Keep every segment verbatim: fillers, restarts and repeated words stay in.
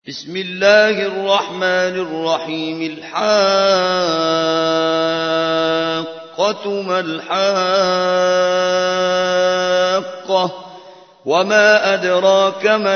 بسم الله الرحمن الرحيم. الحاقة ما الحاقة وما أدراك ما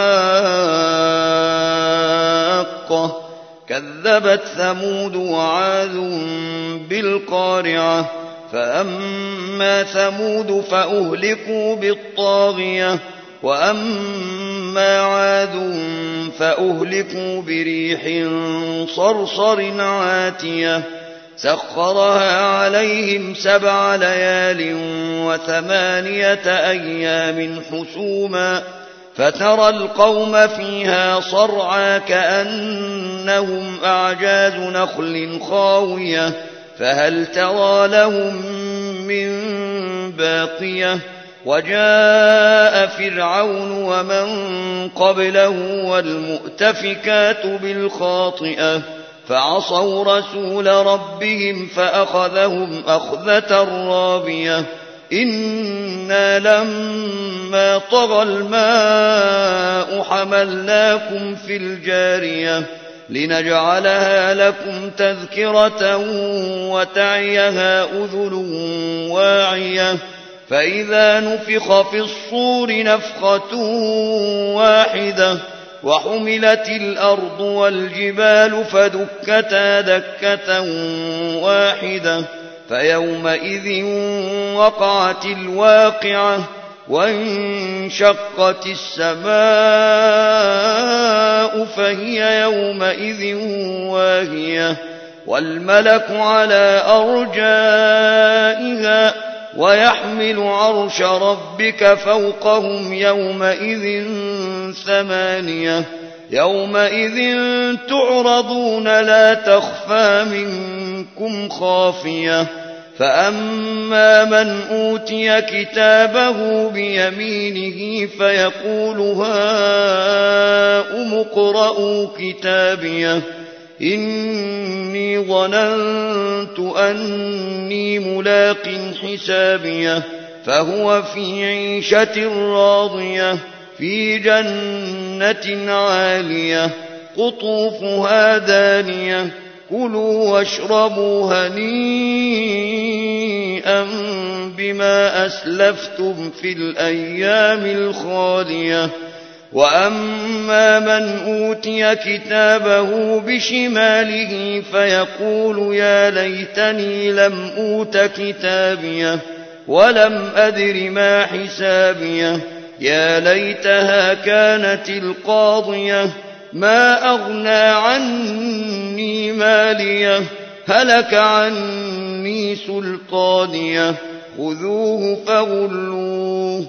الحاقة كذبت ثمود وعاد بالقارعة فأما ثمود فأهلكوا بالطاغية وأما عاد فأهلكوا بريح صرصر عاتية سخرها عليهم سبع ليال وثمانية أيام حسوما فترى القوم فيها صرعى كأنهم أعجاز نخل خاوية فهل ترى لهم من باقية وجاء فرعون ومن قبله والمؤتفكات بالخاطئة فعصوا رسول ربهم فأخذهم أخذة رابية إنا لما طغى الماء حملناكم في الجارية لنجعلها لكم تذكرة وتعيها أذن واعية فإذا نفخ في الصور نفخة واحدة وحملت الأرض والجبال فدكتا دكة واحدة فيومئذ وقعت الواقعة وانشقت السماء فهي يومئذ واهية والملك على أرجائها ويحمل عرش ربك فوقهم يومئذ ثمانية يومئذ تعرضون لا تخفى منكم خافية فأما من أوتي كتابه بيمينه فيقول هاؤم اقرءوا كتابيه إني ظننت أني ملاق حسابيه فهو في عيشة راضية في جنة عالية قطوفها دانية كلوا واشربوا هنيئا بما أسلفتم في الأيام الخالية وأما من أوتي كتابه بشماله فيقول يا ليتني لم أوت كتابيه ولم أدر ما حسابيه يا ليتها كانت القاضية ما أغنى عني ماليه هلك عني سلطانيه خذوه فغلوه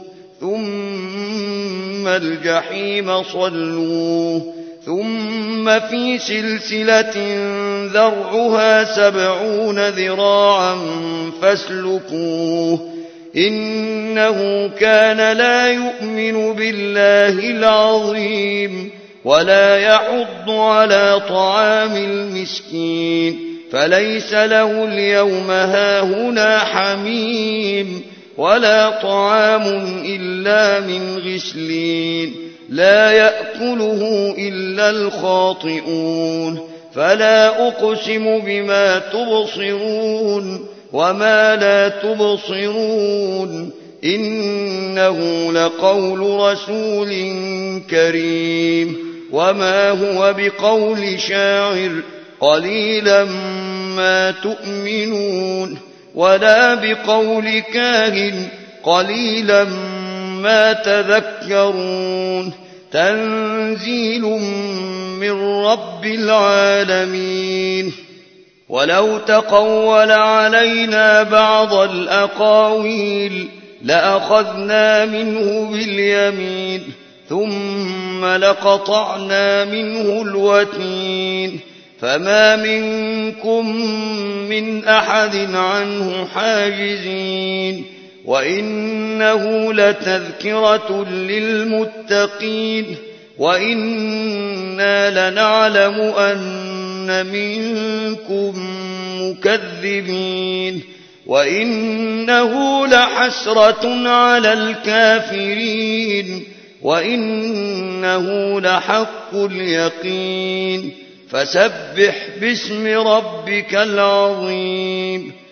ثم الجحيم صلوه ثم في سلسلة ذرعها سبعون ذراعا فاسلكوه إنه كان لا يؤمن بالله العظيم ولا يحض على طعام المسكين فليس له اليوم هاهنا حميم ولا طعام إلا من غسلين لا يأكله إلا الخاطئون فلا أقسم بما تبصرون وما لا تبصرون إنه لقول رسول كريم وما هو بقول شاعر قليلا ما تؤمنون ولا بقول كاهن قليلا ما تذكرون تنزيل من رب العالمين ولو تقول علينا بعض الأقاويل لأخذنا منه باليمين ثم لقطعنا منه الوتين فما منكم من أحد عنه حاجزين وإنه لتذكرة للمتقين وإنا لنعلم أن منكم مكذبين وإنه لحسرة على الكافرين وإنه لحق اليقين فسبح باسم ربك العظيم